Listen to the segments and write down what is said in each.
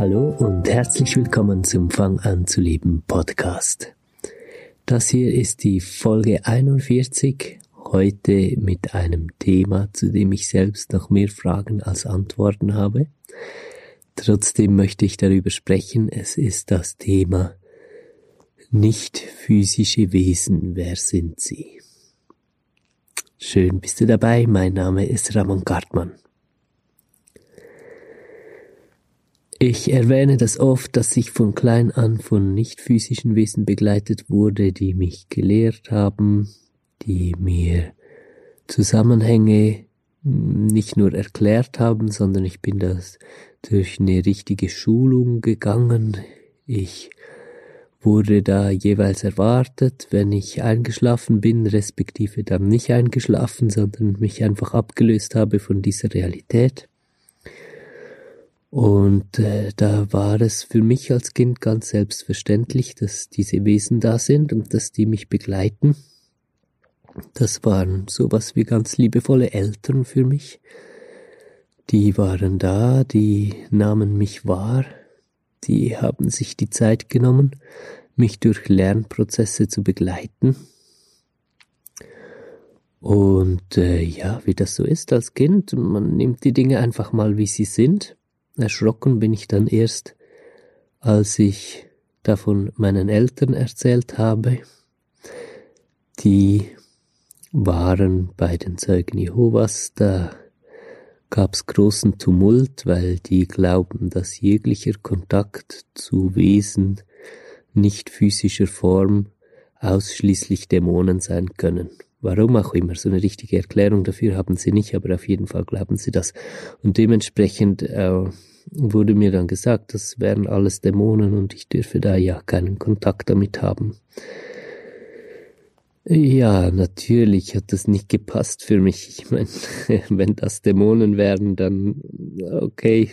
Hallo und herzlich willkommen zum Fang an zu leben Podcast. Das hier ist die Folge 41, heute mit einem Thema, zu dem ich selbst noch mehr Fragen als Antworten habe. Trotzdem möchte ich darüber sprechen. Es ist das Thema nicht physische Wesen. Wer sind sie? Schön bist du dabei. Mein Name ist Ramon Gartmann. Ich erwähne das oft, dass ich von klein an von nicht physischen Wesen begleitet wurde, die mich gelehrt haben, die mir Zusammenhänge nicht nur erklärt haben, sondern ich bin das durch eine richtige Schulung gegangen. Ich wurde da jeweils erwartet, wenn ich eingeschlafen bin, respektive dann nicht eingeschlafen, sondern mich einfach abgelöst habe von dieser Realität. Und da war es für mich als Kind ganz selbstverständlich, dass diese Wesen da sind und dass die mich begleiten. Das waren sowas wie ganz liebevolle Eltern für mich. Die waren da, die nahmen mich wahr, die haben sich die Zeit genommen, mich durch Lernprozesse zu begleiten. Und wie das so ist als Kind, man nimmt die Dinge einfach mal, wie sie sind. Erschrocken bin ich dann erst, als ich davon meinen Eltern erzählt habe. Die waren bei den Zeugen Jehovas, da gab's großen Tumult, weil die glauben, dass jeglicher Kontakt zu Wesen nicht physischer Form ausschließlich Dämonen sein können. Warum auch immer, so eine richtige Erklärung dafür haben sie nicht, aber auf jeden Fall glauben sie das. Und dementsprechend wurde mir dann gesagt, das wären alles Dämonen und ich dürfe da ja keinen Kontakt damit haben. Ja, natürlich hat das nicht gepasst für mich. Ich meine, wenn das Dämonen wären, dann okay,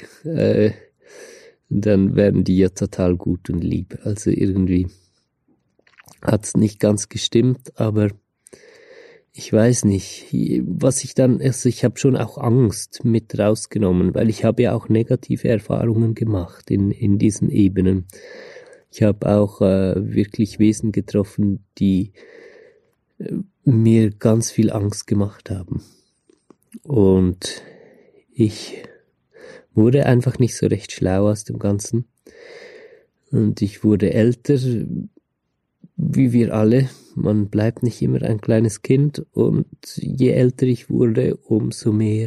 dann wären die ja total gut und lieb. Also irgendwie hat's nicht ganz gestimmt, aber ich weiß nicht, was ich dann, also ich habe schon auch Angst mit rausgenommen, weil ich habe ja auch negative Erfahrungen gemacht in diesen Ebenen. Ich habe auch wirklich Wesen getroffen, die mir ganz viel Angst gemacht haben. Und ich wurde einfach nicht so recht schlau aus dem Ganzen. Und ich wurde älter, wie wir alle. Man bleibt nicht immer ein kleines Kind und je älter ich wurde, umso mehr.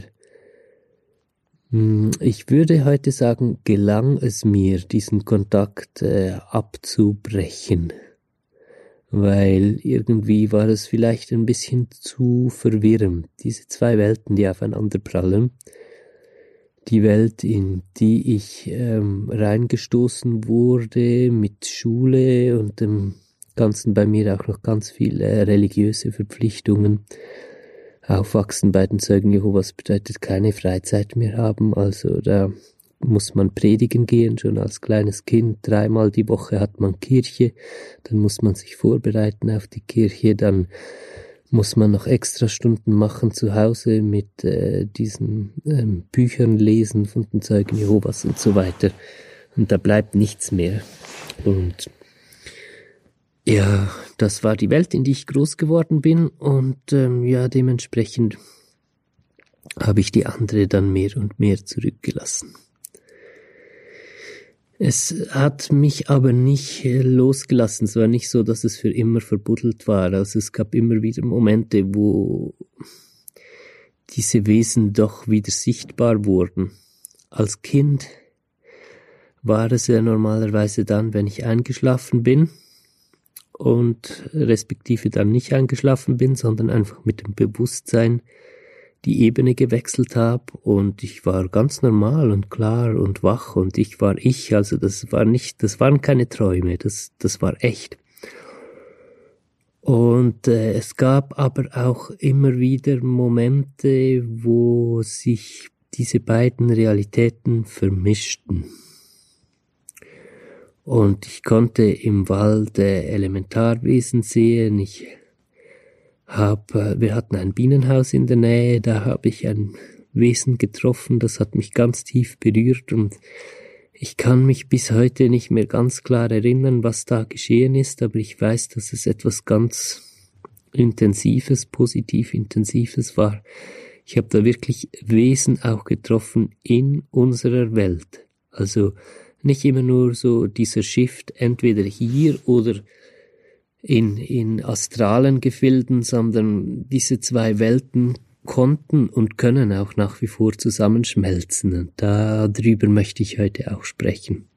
Ich würde heute sagen, gelang es mir, diesen Kontakt abzubrechen, weil irgendwie war es vielleicht ein bisschen zu verwirrend, diese zwei Welten, die aufeinander prallen. Die Welt, in die ich reingestoßen wurde mit Schule und dem Ganzen, bei mir auch noch ganz viele religiöse Verpflichtungen. Aufwachsen bei den Zeugen Jehovas bedeutet keine Freizeit mehr haben, also da muss man predigen gehen, schon als kleines Kind. 3-mal die Woche hat man Kirche, dann muss man sich vorbereiten auf die Kirche, dann muss man noch extra Stunden machen zu Hause mit diesen Büchern lesen von den Zeugen Jehovas und so weiter. Und da bleibt nichts mehr. Und ja, das war die Welt, in die ich groß geworden bin und dementsprechend habe ich die andere dann mehr und mehr zurückgelassen. Es hat mich aber nicht losgelassen. Es war nicht so, dass es für immer verbuddelt war. Also es gab immer wieder Momente, wo diese Wesen doch wieder sichtbar wurden. Als Kind war es ja normalerweise dann, wenn ich eingeschlafen bin und respektive dann nicht eingeschlafen bin, sondern einfach mit dem Bewusstsein die Ebene gewechselt habe und ich war ganz normal und klar und wach und ich war ich, also das waren keine Träume, das war echt. Und es gab aber auch immer wieder Momente, wo sich diese beiden Realitäten vermischten. Und ich konnte im Wald Elementarwesen sehen, wir hatten ein Bienenhaus in der Nähe, da habe ich ein Wesen getroffen, das hat mich ganz tief berührt und Ich kann mich bis heute nicht mehr ganz klar erinnern, was da geschehen ist, aber ich weiß, dass es etwas ganz Intensives, positiv Intensives war. Ich habe da wirklich Wesen auch getroffen in unserer Welt. Also nicht immer nur so dieser Shift, entweder hier oder in astralen Gefilden, sondern diese zwei Welten konnten und können auch nach wie vor zusammenschmelzen. Und darüber möchte ich heute auch sprechen.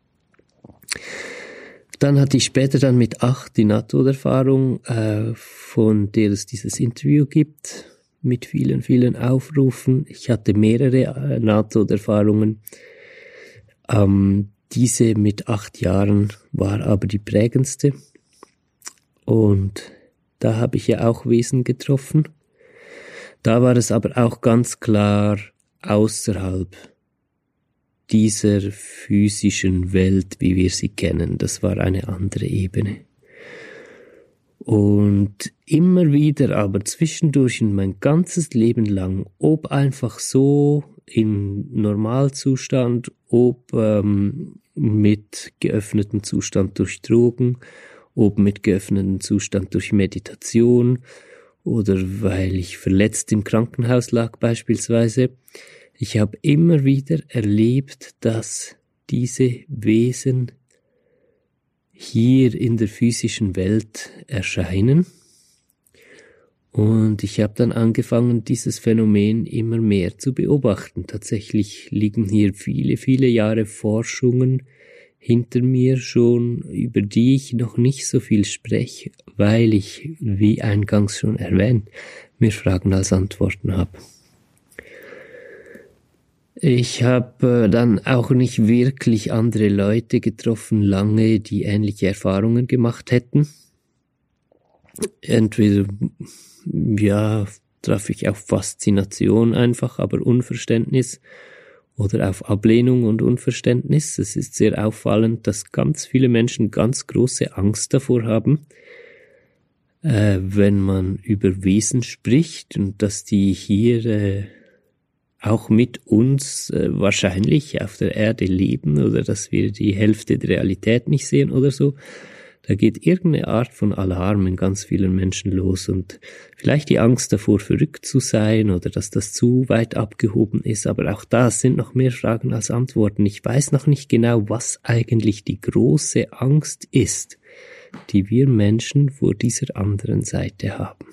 Dann hatte ich später dann mit 8 die Nahtoderfahrung, von der es dieses Interview gibt, mit vielen, vielen Aufrufen. Ich hatte mehrere Nahtoderfahrungen. Diese mit 8 Jahren war aber die prägendste. Und da habe ich ja auch Wesen getroffen. Da war es aber auch ganz klar außerhalb dieser physischen Welt, wie wir sie kennen. Das war eine andere Ebene. Und immer wieder, aber zwischendurch in mein ganzes Leben lang, ob einfach so in Normalzustand, ob mit geöffnetem Zustand durch Drogen, ob mit geöffnetem Zustand durch Meditation oder weil ich verletzt im Krankenhaus lag beispielsweise. Ich habe immer wieder erlebt, dass diese Wesen hier in der physischen Welt erscheinen. Und ich habe dann angefangen, dieses Phänomen immer mehr zu beobachten. Tatsächlich liegen hier viele, viele Jahre Forschungen hinter mir schon, über die ich noch nicht so viel spreche, weil ich, wie eingangs schon erwähnt, mehr Fragen als Antworten habe. Ich habe dann auch nicht wirklich andere Leute getroffen, lange, die ähnliche Erfahrungen gemacht hätten. Entweder, ja, traf ich auf Faszination einfach, aber Unverständnis, oder auf Ablehnung und Unverständnis. Es ist sehr auffallend, dass ganz viele Menschen ganz große Angst davor haben, wenn man über Wesen spricht und dass die hier auch mit uns wahrscheinlich auf der Erde leben oder dass wir die Hälfte der Realität nicht sehen oder so. Da geht irgendeine Art von Alarm in ganz vielen Menschen los und vielleicht die Angst davor, verrückt zu sein oder dass das zu weit abgehoben ist. Aber auch da sind noch mehr Fragen als Antworten. Ich weiß noch nicht genau, was eigentlich die große Angst ist, die wir Menschen vor dieser anderen Seite haben.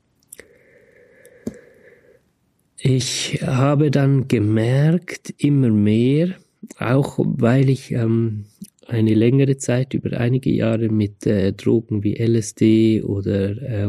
Ich habe dann gemerkt, immer mehr, auch weil ich eine längere Zeit, über einige Jahre mit Drogen wie LSD oder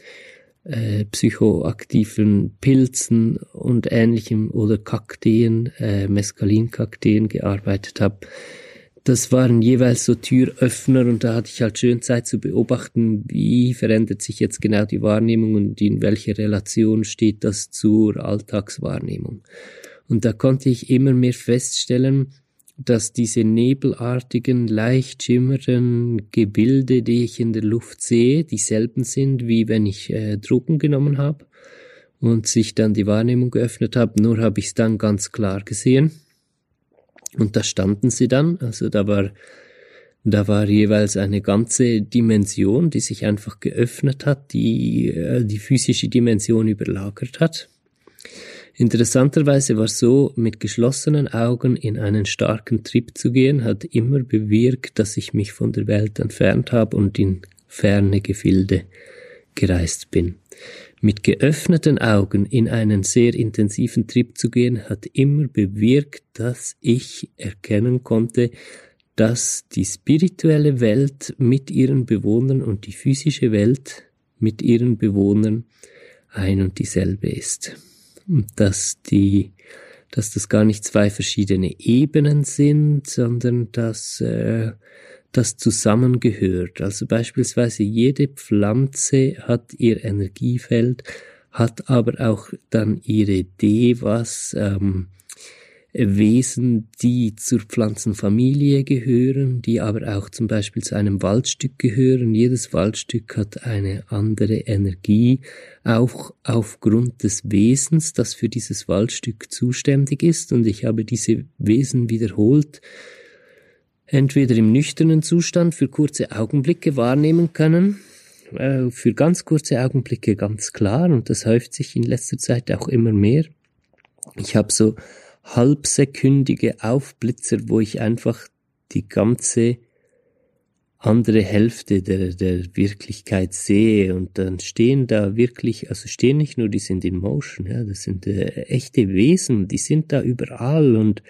psychoaktiven Pilzen und Ähnlichem oder Kakteen, Mescalinkakteen gearbeitet habe. Das waren jeweils so Türöffner und da hatte ich halt schön Zeit zu beobachten, wie verändert sich jetzt genau die Wahrnehmung und in welcher Relation steht das zur Alltagswahrnehmung. Und da konnte ich immer mehr feststellen, dass diese nebelartigen, leicht schimmernden Gebilde, die ich in der Luft sehe, dieselben sind, wie wenn ich Drogen genommen habe und sich dann die Wahrnehmung geöffnet habe, nur habe ich es dann ganz klar gesehen. Und da standen sie dann, also da war jeweils eine ganze Dimension, die sich einfach geöffnet hat, die physische Dimension überlagert hat. Interessanterweise war es so, mit geschlossenen Augen in einen starken Trip zu gehen, hat immer bewirkt, dass ich mich von der Welt entfernt habe und in ferne Gefilde gereist bin. Mit geöffneten Augen in einen sehr intensiven Trip zu gehen, hat immer bewirkt, dass ich erkennen konnte, dass die spirituelle Welt mit ihren Bewohnern und die physische Welt mit ihren Bewohnern ein und dieselbe ist. Und dass das gar nicht zwei verschiedene Ebenen sind, sondern dass das zusammengehört. Also beispielsweise jede Pflanze hat ihr Energiefeld, hat aber auch dann ihre Devas, Wesen, die zur Pflanzenfamilie gehören, die aber auch zum Beispiel zu einem Waldstück gehören. Jedes Waldstück hat eine andere Energie, auch aufgrund des Wesens, das für dieses Waldstück zuständig ist. Und ich habe diese Wesen wiederholt entweder im nüchternen Zustand für kurze Augenblicke wahrnehmen können, für ganz kurze Augenblicke ganz klar, und das häuft sich in letzter Zeit auch immer mehr. Ich habe so halbsekündige Aufblitzer, wo ich einfach die ganze andere Hälfte der Wirklichkeit sehe, und dann stehen da wirklich, also stehen nicht nur, die sind in Motion, ja, das sind echte Wesen, die sind da überall, und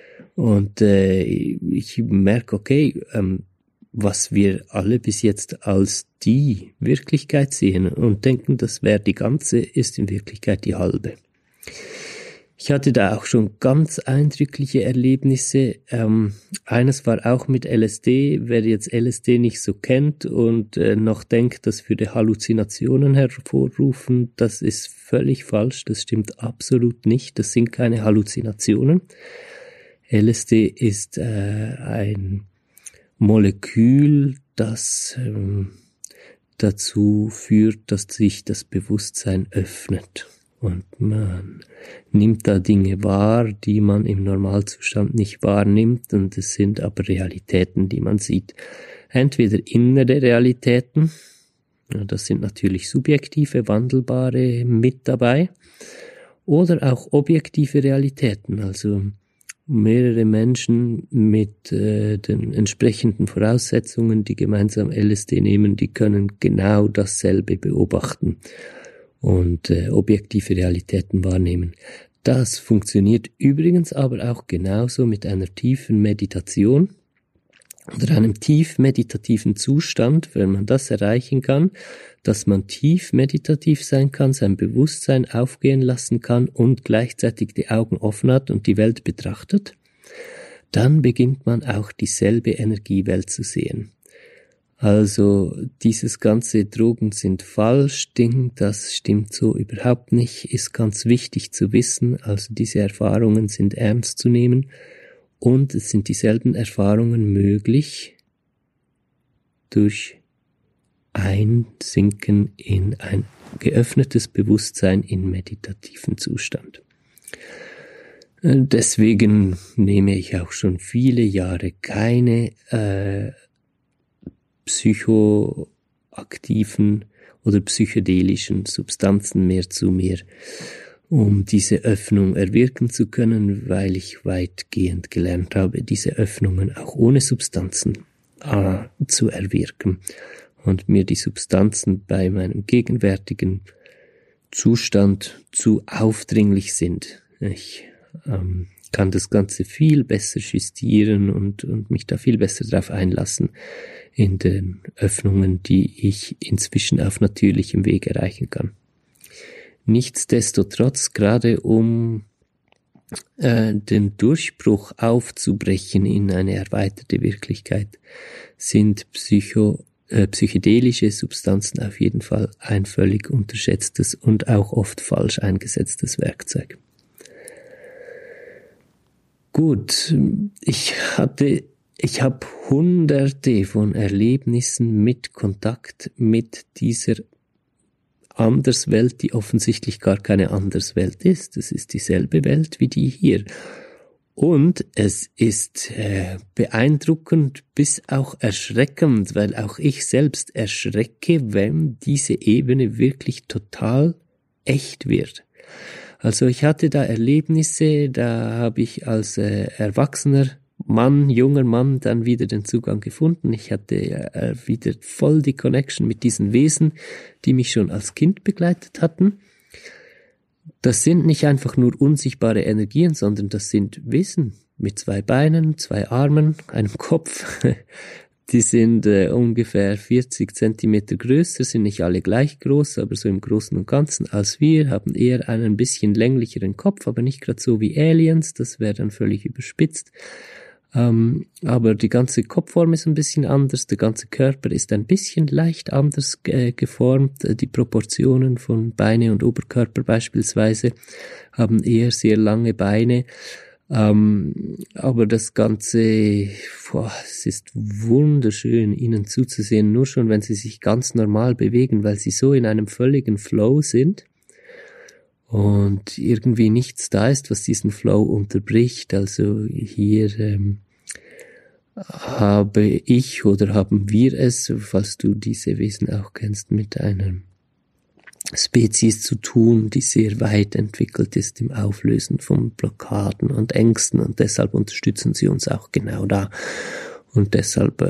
ich merke, okay, was wir alle bis jetzt als die Wirklichkeit sehen und denken, das wäre die ganze, ist in Wirklichkeit die halbe. Ich hatte da auch schon ganz eindrückliche Erlebnisse. Eines war auch mit LSD. Wer jetzt LSD nicht so kennt und noch denkt, das würde Halluzinationen hervorrufen, das ist völlig falsch. Das stimmt absolut nicht. Das sind keine Halluzinationen. LSD ist ein Molekül, das dazu führt, dass sich das Bewusstsein öffnet. Und man nimmt da Dinge wahr, die man im Normalzustand nicht wahrnimmt, und es sind aber Realitäten, die man sieht. Entweder innere Realitäten, das sind natürlich subjektive, wandelbare mit dabei, oder auch objektive Realitäten, also mehrere Menschen mit den entsprechenden Voraussetzungen, die gemeinsam LSD nehmen, die können genau dasselbe beobachten und objektive Realitäten wahrnehmen. Das funktioniert übrigens aber auch genauso mit einer tiefen Meditation oder einem tief meditativen Zustand, wenn man das erreichen kann, dass man tief meditativ sein kann, sein Bewusstsein aufgehen lassen kann und gleichzeitig die Augen offen hat und die Welt betrachtet, dann beginnt man auch dieselbe Energiewelt zu sehen. Also dieses ganze Drogen sind falsch Ding, das stimmt so überhaupt nicht, ist ganz wichtig zu wissen. Also diese Erfahrungen sind ernst zu nehmen, und es sind dieselben Erfahrungen möglich durch Einsinken in ein geöffnetes Bewusstsein in meditativen Zustand. Deswegen nehme ich auch schon viele Jahre keine psychoaktiven oder psychedelischen Substanzen mehr zu mir, um diese Öffnung erwirken zu können, weil ich weitgehend gelernt habe, diese Öffnungen auch ohne Substanzen zu erwirken, und mir die Substanzen bei meinem gegenwärtigen Zustand zu aufdringlich sind. Ich kann das Ganze viel besser justieren und mich da viel besser darauf einlassen in den Öffnungen, die ich inzwischen auf natürlichem Weg erreichen kann. Nichtsdestotrotz, gerade um den Durchbruch aufzubrechen in eine erweiterte Wirklichkeit, sind psychedelische Substanzen auf jeden Fall ein völlig unterschätztes und auch oft falsch eingesetztes Werkzeug. Gut, ich habe hunderte von Erlebnissen mit Kontakt mit dieser Anderswelt, die offensichtlich gar keine Anderswelt ist. Es ist dieselbe Welt wie die hier. Und es ist beeindruckend bis auch erschreckend, weil auch ich selbst erschrecke, wenn diese Ebene wirklich total echt wird. Also ich hatte da Erlebnisse, da habe ich als erwachsener Mann, junger Mann, dann wieder den Zugang gefunden. Ich hatte wieder voll die Connection mit diesen Wesen, die mich schon als Kind begleitet hatten. Das sind nicht einfach nur unsichtbare Energien, sondern das sind Wesen mit 2 Beinen, 2 Armen, einem Kopf. Die sind ungefähr 40 Zentimeter größer, sind nicht alle gleich groß, aber so im Großen und Ganzen als wir, haben eher einen bisschen länglicheren Kopf, aber nicht gerade so wie Aliens, das wäre dann völlig überspitzt. Aber die ganze Kopfform ist ein bisschen anders, der ganze Körper ist ein bisschen leicht anders geformt, die Proportionen von Beine und Oberkörper beispielsweise haben eher sehr lange Beine, Aber das Ganze, es ist wunderschön, ihnen zuzusehen, nur schon, wenn sie sich ganz normal bewegen, weil sie so in einem völligen Flow sind und irgendwie nichts da ist, was diesen Flow unterbricht. Also hier habe ich oder haben wir es, falls du diese Wesen auch kennst, mit einer Spezies zu tun, die sehr weit entwickelt ist im Auflösen von Blockaden und Ängsten, und deshalb unterstützen sie uns auch genau da. Und deshalb,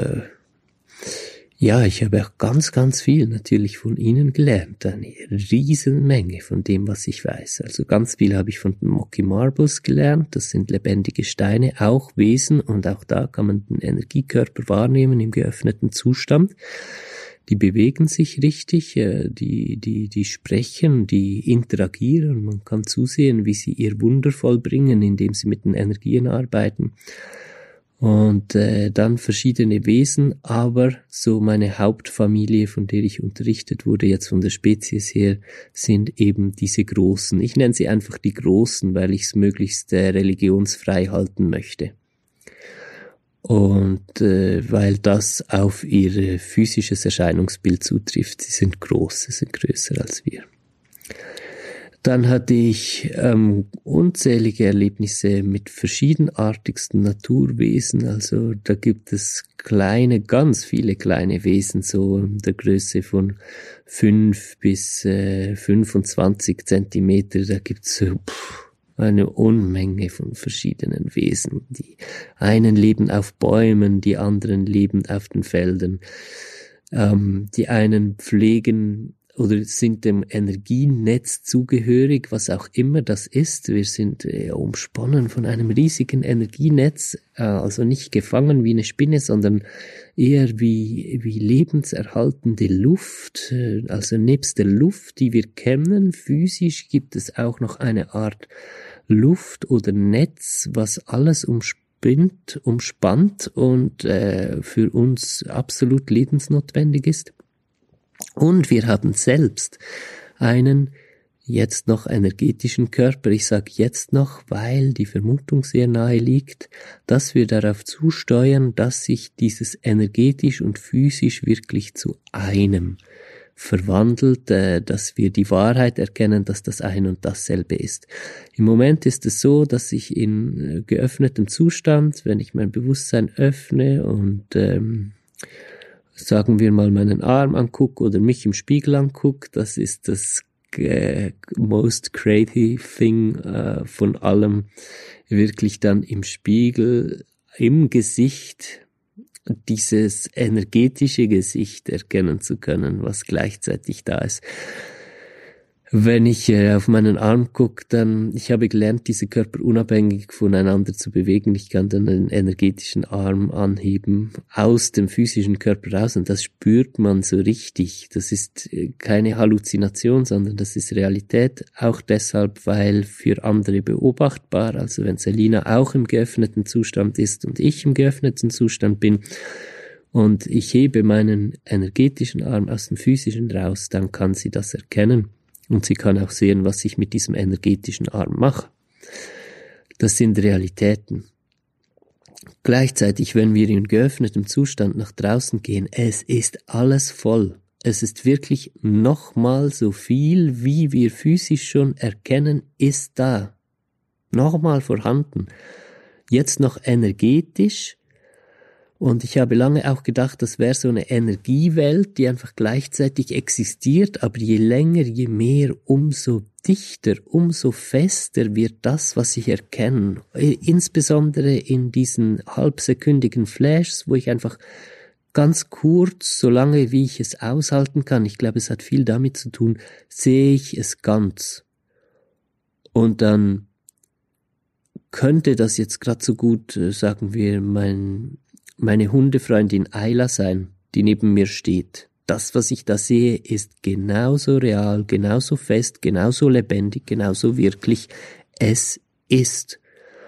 ich habe auch ganz, ganz viel natürlich von ihnen gelernt, eine Riesenmenge von dem, was ich weiß. Also ganz viel habe ich von den Moki Marbles gelernt, das sind lebendige Steine, auch Wesen, und auch da kann man den Energiekörper wahrnehmen im geöffneten Zustand. Die bewegen sich richtig, die sprechen, die interagieren. Man kann zusehen, wie sie ihr Wunder vollbringen, indem sie mit den Energien arbeiten. Und dann verschiedene Wesen, aber so meine Hauptfamilie, von der ich unterrichtet wurde, jetzt von der Spezies her, sind eben diese Großen. Ich nenne sie einfach die Großen, weil ich es möglichst religionsfrei halten möchte. Und weil das auf ihr physisches Erscheinungsbild zutrifft. Sie sind groß, sie sind größer als wir. Dann hatte ich unzählige Erlebnisse mit verschiedenartigsten Naturwesen. Also da gibt es ganz viele kleine Wesen, so in der Größe von 5 bis 25 Zentimeter. Da gibt es eine Unmenge von verschiedenen Wesen. Die einen leben auf Bäumen, die anderen leben auf den Feldern. Die einen pflegen oder sind dem Energienetz zugehörig, was auch immer das ist. Wir sind umsponnen von einem riesigen Energienetz, also nicht gefangen wie eine Spinne, sondern eher wie lebenserhaltende Luft. Also nebst der Luft, die wir kennen, physisch gibt es auch noch eine Art Luft oder Netz, was alles umspannt und für uns absolut lebensnotwendig ist. Und wir haben selbst einen jetzt noch energetischen Körper. Ich sage jetzt noch, weil die Vermutung sehr nahe liegt, dass wir darauf zusteuern, dass sich dieses energetisch und physisch wirklich zu einem verwandelt, dass wir die Wahrheit erkennen, dass das ein und dasselbe ist. Im Moment ist es so, dass ich in geöffnetem Zustand, wenn ich mein Bewusstsein öffne und sagen wir mal meinen Arm angucke oder mich im Spiegel angucke, das ist das most crazy thing von allem, wirklich dann im Spiegel, im Gesicht, dieses energetische Gesicht erkennen zu können, was gleichzeitig da ist. Wenn ich auf meinen Arm gucke, dann, ich habe gelernt, diese Körper unabhängig voneinander zu bewegen. Ich kann dann den energetischen Arm anheben aus dem physischen Körper raus, und das spürt man so richtig. Das ist keine Halluzination, sondern das ist Realität. Auch deshalb, weil für andere beobachtbar, also wenn Selina auch im geöffneten Zustand ist und ich im geöffneten Zustand bin und ich hebe meinen energetischen Arm aus dem physischen raus, dann kann sie das erkennen. Und sie kann auch sehen, was ich mit diesem energetischen Arm mache. Das sind Realitäten. Gleichzeitig, wenn wir in geöffnetem Zustand nach draußen gehen, es ist alles voll. Es ist wirklich nochmal so viel, wie wir physisch schon erkennen, ist da. Nochmal vorhanden. Jetzt noch energetisch. Und ich habe lange auch gedacht, das wäre so eine Energiewelt, die einfach gleichzeitig existiert, aber je länger, je mehr, umso dichter, umso fester wird das, was ich erkenne. Insbesondere in diesen halbsekündigen Flashs, wo ich einfach ganz kurz, so lange wie ich es aushalten kann, ich glaube, es hat viel damit zu tun, sehe ich es ganz. Und dann könnte das jetzt gerade so gut, sagen wir, meine Hundefreundin Ayla sein, die neben mir steht. Das, was ich da sehe, ist genauso real, genauso fest, genauso lebendig, genauso wirklich. Es ist.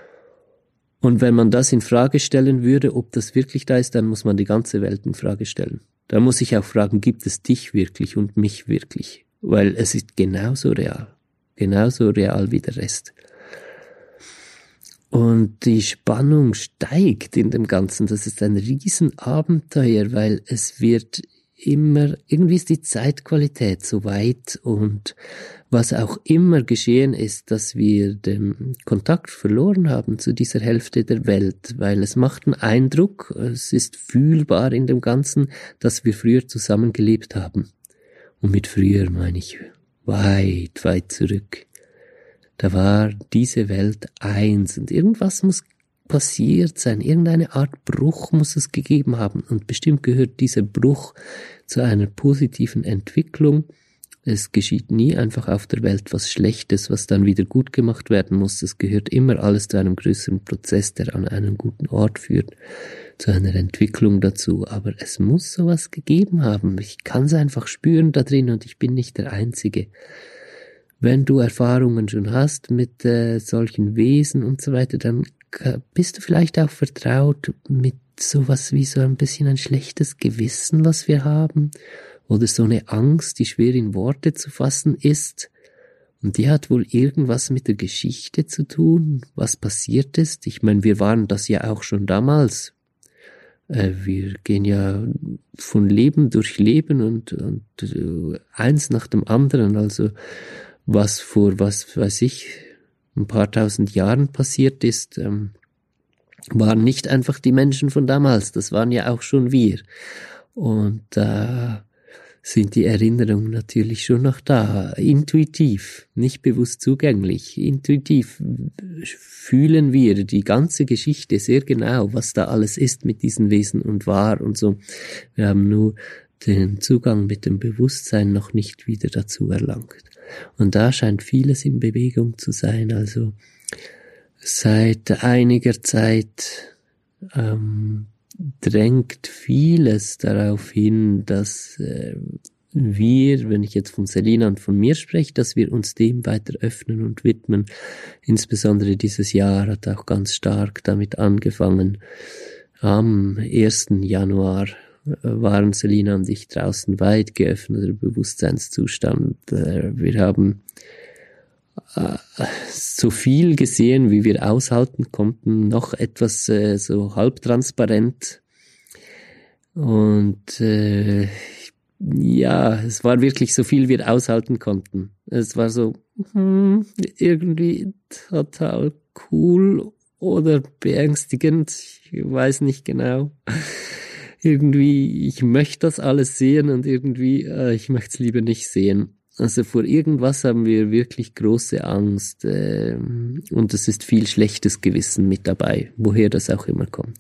Und wenn man das in Frage stellen würde, ob das wirklich da ist, dann muss man die ganze Welt in Frage stellen. Dann muss ich auch fragen, gibt es dich wirklich und mich wirklich? Weil es ist genauso real wie der Rest. Und die Spannung steigt in dem Ganzen. Das ist ein Riesenabenteuer, weil es wird immer, irgendwie ist die Zeitqualität so weit und was auch immer geschehen ist, dass wir den Kontakt verloren haben zu dieser Hälfte der Welt, weil es macht einen Eindruck, es ist fühlbar in dem Ganzen, dass wir früher zusammengelebt haben. Und mit früher meine ich weit, weit zurück. Da war diese Welt eins und irgendwas muss passiert sein, irgendeine Art Bruch muss es gegeben haben und bestimmt gehört dieser Bruch zu einer positiven Entwicklung. Es geschieht nie einfach auf der Welt was Schlechtes, was dann wieder gut gemacht werden muss. Es gehört immer alles zu einem größeren Prozess, der an einen guten Ort führt, zu einer Entwicklung dazu. Aber es muss sowas gegeben haben. Ich kann es einfach spüren da drin und ich bin nicht der Einzige. Wenn du Erfahrungen schon hast mit solchen Wesen und so weiter, dann bist du vielleicht auch vertraut mit sowas wie so ein bisschen ein schlechtes Gewissen, was wir haben, oder so eine Angst, die schwer in Worte zu fassen ist. Und die hat wohl irgendwas mit der Geschichte zu tun, was passiert ist. Ich meine, wir waren das ja auch schon damals. Wir gehen ja von Leben durch Leben und eins nach dem anderen, also was vor, was weiß ich, ein paar tausend Jahren passiert ist, waren nicht einfach die Menschen von damals, das waren ja auch schon wir. Und da sind die Erinnerungen natürlich schon noch da, intuitiv, nicht bewusst zugänglich. Intuitiv fühlen wir die ganze Geschichte sehr genau, was da alles ist mit diesen Wesen und war und so. Wir haben nur den Zugang mit dem Bewusstsein noch nicht wieder dazu erlangt. Und da scheint vieles in Bewegung zu sein. Also seit einiger Zeit drängt vieles darauf hin, dass wir, wenn ich jetzt von Selina und von mir spreche, dass wir uns dem weiter öffnen und widmen. Insbesondere dieses Jahr hat auch ganz stark damit angefangen. Am 1. Januar waren Selina und ich draußen weit geöffneter Bewusstseinszustand. Wir haben so viel gesehen, wie wir aushalten konnten, noch etwas so halbtransparent. Und ja, es war wirklich so viel, wie wir aushalten konnten. Es war so irgendwie total cool oder beängstigend, ich weiß nicht genau. Irgendwie, ich möchte das alles sehen und irgendwie, ich möchte es lieber nicht sehen. Also vor irgendwas haben wir wirklich große Angst und es ist viel schlechtes Gewissen mit dabei, woher das auch immer kommt.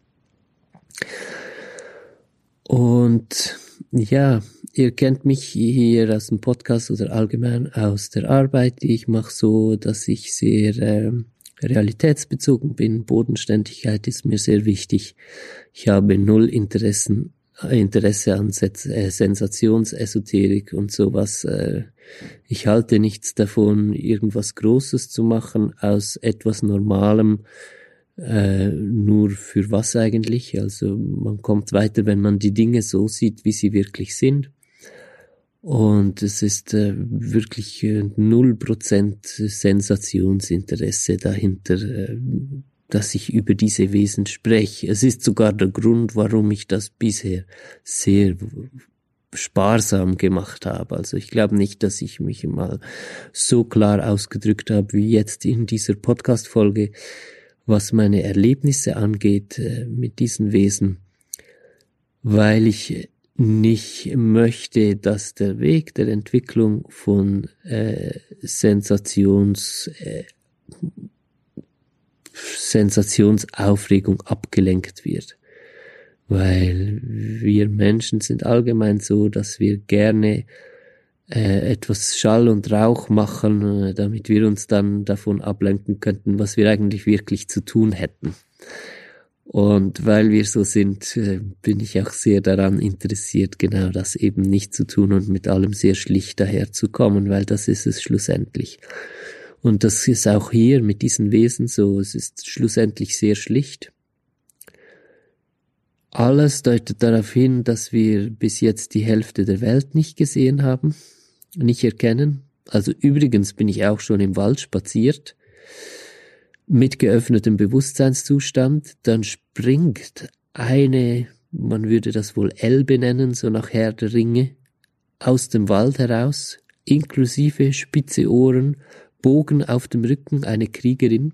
Und ja, ihr kennt mich hier aus dem Podcast oder allgemein aus der Arbeit, die ich mache, so, dass ich sehr realitätsbezogen bin. Bodenständigkeit ist mir sehr wichtig. Ich habe null Interesse an Sensationsesoterik und sowas. Ich halte nichts davon, irgendwas Großes zu machen aus etwas Normalem. Nur für was eigentlich? Also man kommt weiter, wenn man die Dinge so sieht, wie sie wirklich sind. Und es ist wirklich 0% Sensationsinteresse dahinter, dass ich über diese Wesen spreche. Es ist sogar der Grund, warum ich das bisher sehr sparsam gemacht habe. Also ich glaube nicht, dass ich mich mal so klar ausgedrückt habe wie jetzt in dieser Podcast-Folge, was meine Erlebnisse angeht mit diesen Wesen, weil ich nicht möchte, dass der Weg der Entwicklung von Sensationsaufregung abgelenkt wird. Weil wir Menschen sind allgemein so, dass wir gerne etwas Schall und Rauch machen, damit wir uns dann davon ablenken könnten, was wir eigentlich wirklich zu tun hätten. Und weil wir so sind, bin ich auch sehr daran interessiert, genau das eben nicht zu tun und mit allem sehr schlicht daherzukommen, weil das ist es schlussendlich. Und das ist auch hier mit diesen Wesen so, es ist schlussendlich sehr schlicht. Alles deutet darauf hin, dass wir bis jetzt die Hälfte der Welt nicht gesehen haben, nicht erkennen. Also übrigens bin ich auch schon im Wald spaziert mit geöffnetem Bewusstseinszustand, dann springt eine, man würde das wohl Elbe nennen, so nach Herr der Ringe, aus dem Wald heraus, inklusive spitze Ohren, Bogen auf dem Rücken, eine Kriegerin,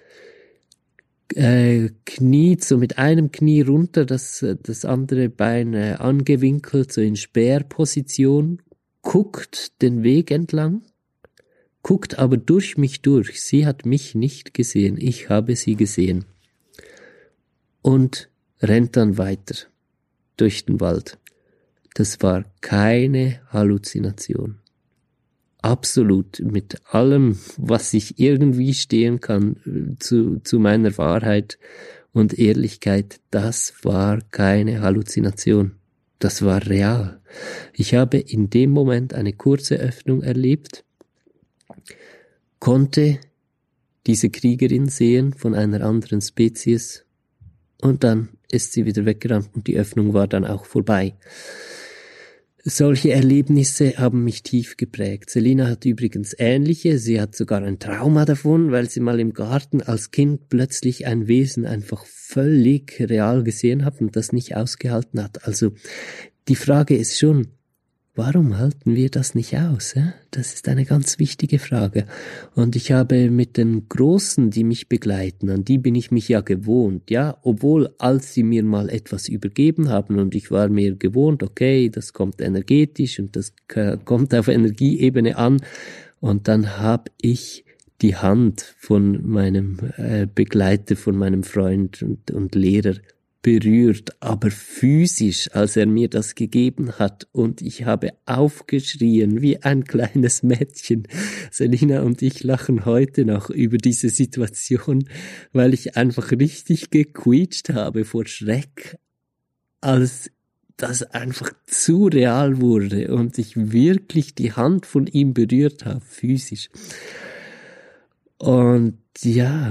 kniet so mit einem Knie runter, das andere Bein angewinkelt, so in Speerposition, guckt den Weg entlang, guckt aber durch mich durch. Sie hat mich nicht gesehen, ich habe sie gesehen. Und rennt dann weiter durch den Wald. Das war keine Halluzination. Absolut, mit allem, was ich irgendwie stehen kann zu meiner Wahrheit und Ehrlichkeit, das war keine Halluzination. Das war real. Ich habe in dem Moment eine kurze Öffnung erlebt, konnte diese Kriegerin sehen von einer anderen Spezies und dann ist sie wieder weggerannt und die Öffnung war dann auch vorbei. Solche Erlebnisse haben mich tief geprägt. Selina hat übrigens ähnliche. Sie hat sogar ein Trauma davon, weil sie mal im Garten als Kind plötzlich ein Wesen einfach völlig real gesehen hat und das nicht ausgehalten hat. Also die Frage ist schon, warum halten wir das nicht aus? Das ist eine ganz wichtige Frage. Und ich habe mit den Großen, die mich begleiten, an die bin ich mich ja gewohnt, ja, obwohl als sie mir mal etwas übergeben haben und ich war mir gewohnt, okay, das kommt energetisch und das kommt auf Energieebene an und dann habe ich die Hand von meinem Begleiter, von meinem Freund und Lehrer berührt, aber physisch, als er mir das gegeben hat und ich habe aufgeschrien wie ein kleines Mädchen. Selina und ich lachen heute noch über diese Situation, weil ich einfach richtig gequietscht habe vor Schreck, als das einfach zu real wurde und ich wirklich die Hand von ihm berührt habe, physisch. Und ja,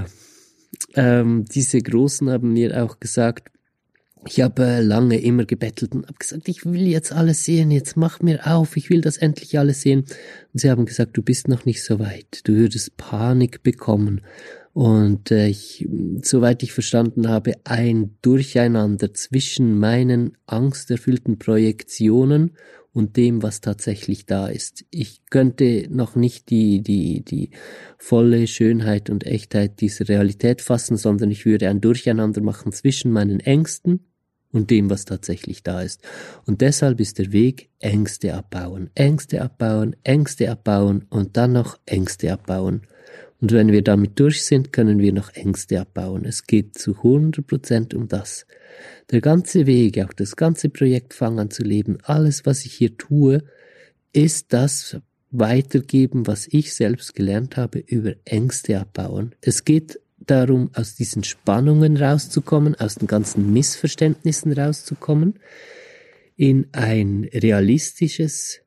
diese Großen haben mir auch gesagt, ich habe lange immer gebettelt und habe gesagt, ich will jetzt alles sehen, jetzt mach mir auf, ich will das endlich alles sehen. Und sie haben gesagt, du bist noch nicht so weit, du würdest Panik bekommen. Und soweit ich verstanden habe, ein Durcheinander zwischen meinen angsterfüllten Projektionen und dem, was tatsächlich da ist. Ich könnte noch nicht die volle Schönheit und Echtheit dieser Realität fassen, sondern ich würde ein Durcheinander machen zwischen meinen Ängsten und dem, was tatsächlich da ist. Und deshalb ist der Weg Ängste abbauen, Ängste abbauen, Ängste abbauen und dann noch Ängste abbauen. Und wenn wir damit durch sind, können wir noch Ängste abbauen. Es geht zu 100% um das. Der ganze Weg, auch das ganze Projekt Fang an zu leben, alles, was ich hier tue, ist das Weitergeben, was ich selbst gelernt habe, über Ängste abbauen. Es geht darum, aus diesen Spannungen rauszukommen, aus den ganzen Missverständnissen rauszukommen, in ein realistisches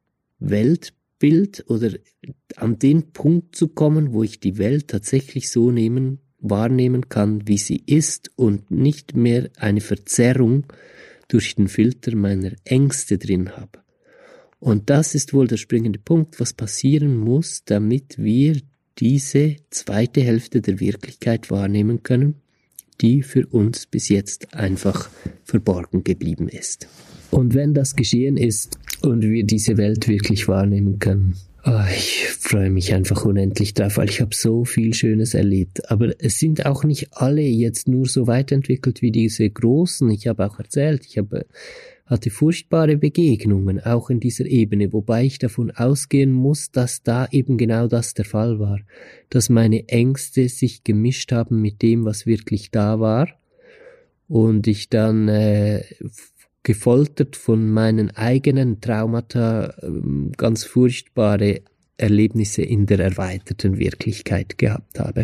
Weltbild oder an den Punkt zu kommen, wo ich die Welt tatsächlich so wahrnehmen kann, wie sie ist und nicht mehr eine Verzerrung durch den Filter meiner Ängste drin habe. Und das ist wohl der springende Punkt, was passieren muss, damit wir diese zweite Hälfte der Wirklichkeit wahrnehmen können, die für uns bis jetzt einfach verborgen geblieben ist. Und wenn das geschehen ist und wir diese Welt wirklich wahrnehmen können, ich freue mich einfach unendlich drauf, weil ich habe so viel Schönes erlebt. Aber es sind auch nicht alle jetzt nur so weit entwickelt wie diese Großen. Ich habe auch erzählt, hatte furchtbare Begegnungen, auch in dieser Ebene, wobei ich davon ausgehen muss, dass da eben genau das der Fall war, dass meine Ängste sich gemischt haben mit dem, was wirklich da war und ich dann gefoltert von meinen eigenen Traumata ganz furchtbare Erlebnisse in der erweiterten Wirklichkeit gehabt habe.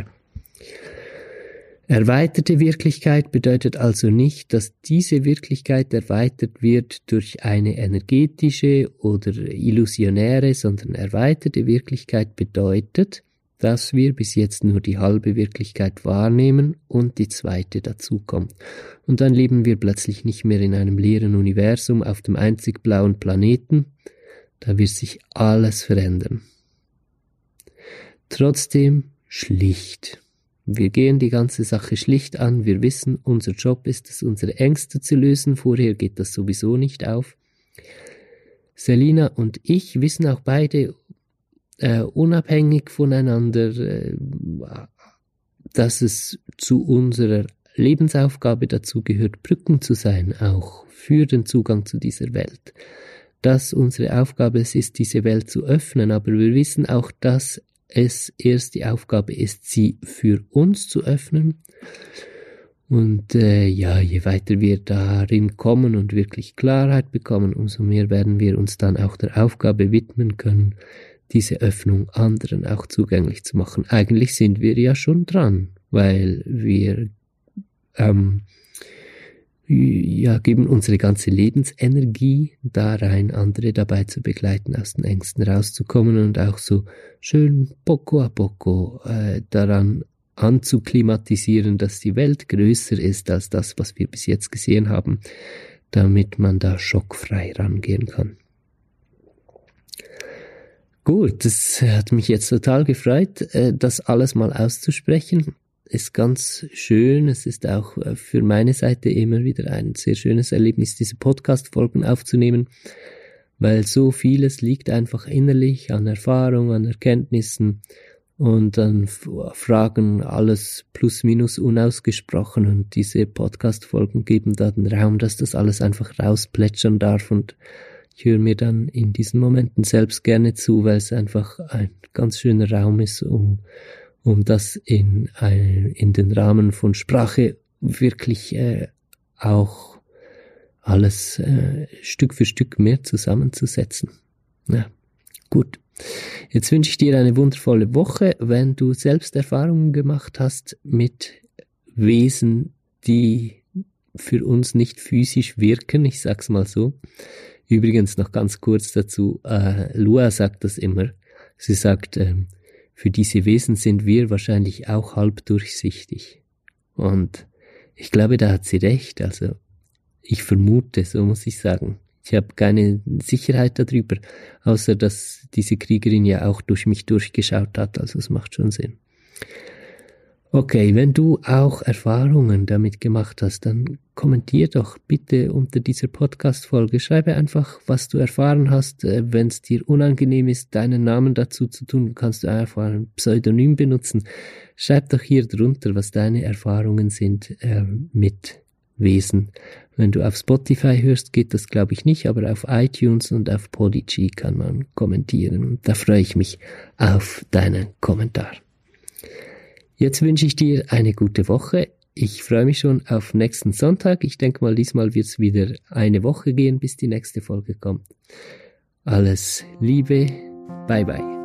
Erweiterte Wirklichkeit bedeutet also nicht, dass diese Wirklichkeit erweitert wird durch eine energetische oder illusionäre, sondern erweiterte Wirklichkeit bedeutet, dass wir bis jetzt nur die halbe Wirklichkeit wahrnehmen und die zweite dazukommt. Und dann leben wir plötzlich nicht mehr in einem leeren Universum auf dem einzig blauen Planeten, da wird sich alles verändern. Trotzdem schlicht. Wir gehen die ganze Sache schlicht an. Wir wissen, unser Job ist es, unsere Ängste zu lösen. Vorher geht das sowieso nicht auf. Selina und ich wissen auch beide, unabhängig voneinander, dass es zu unserer Lebensaufgabe dazu gehört, Brücken zu sein, auch für den Zugang zu dieser Welt. Dass unsere Aufgabe es ist, diese Welt zu öffnen, aber wir wissen auch, dass es erst die Aufgabe ist, sie für uns zu öffnen. Und je weiter wir darin kommen und wirklich Klarheit bekommen, umso mehr werden wir uns dann auch der Aufgabe widmen können, diese Öffnung anderen auch zugänglich zu machen. Eigentlich sind wir ja schon dran, weil wir geben unsere ganze Lebensenergie da rein, andere dabei zu begleiten, aus den Ängsten rauszukommen und auch so schön poco a poco daran anzuklimatisieren, dass die Welt größer ist als das, was wir bis jetzt gesehen haben, damit man da schockfrei rangehen kann. Gut, das hat mich jetzt total gefreut, das alles mal auszusprechen. Ist ganz schön. Es ist auch für meine Seite immer wieder ein sehr schönes Erlebnis, diese Podcast-Folgen aufzunehmen, weil so vieles liegt einfach innerlich an Erfahrung, an Erkenntnissen und an Fragen, alles plus minus unausgesprochen, und diese Podcast-Folgen geben da den Raum, dass das alles einfach rausplätschern darf, und ich höre mir dann in diesen Momenten selbst gerne zu, weil es einfach ein ganz schöner Raum ist, um das in den Rahmen von Sprache wirklich auch alles Stück für Stück mehr zusammenzusetzen. Ja, gut. Jetzt wünsche ich dir eine wundervolle Woche. Wenn du selbst Erfahrungen gemacht hast mit Wesen, die für uns nicht physisch wirken, ich sag's mal so. Übrigens noch ganz kurz dazu, Lua sagt das immer. Sie sagt, für diese Wesen sind wir wahrscheinlich auch halb durchsichtig. Und ich glaube, da hat sie recht. Also ich vermute, so muss ich sagen. Ich habe keine Sicherheit darüber, außer dass diese Kriegerin ja auch durch mich durchgeschaut hat. Also es macht schon Sinn. Okay, wenn du auch Erfahrungen damit gemacht hast, dann kommentier doch bitte unter dieser Podcast-Folge. Schreibe einfach, was du erfahren hast. Wenn es dir unangenehm ist, deinen Namen dazu zu tun, kannst du einfach ein Pseudonym benutzen. Schreib doch hier drunter, was deine Erfahrungen sind mit Wesen. Wenn du auf Spotify hörst, geht das glaube ich nicht, aber auf iTunes und auf Podigy kann man kommentieren. Und da freue ich mich auf deinen Kommentar. Jetzt wünsche ich dir eine gute Woche. Ich freue mich schon auf nächsten Sonntag. Ich denke mal, diesmal wird es wieder eine Woche gehen, bis die nächste Folge kommt. Alles Liebe. Bye bye.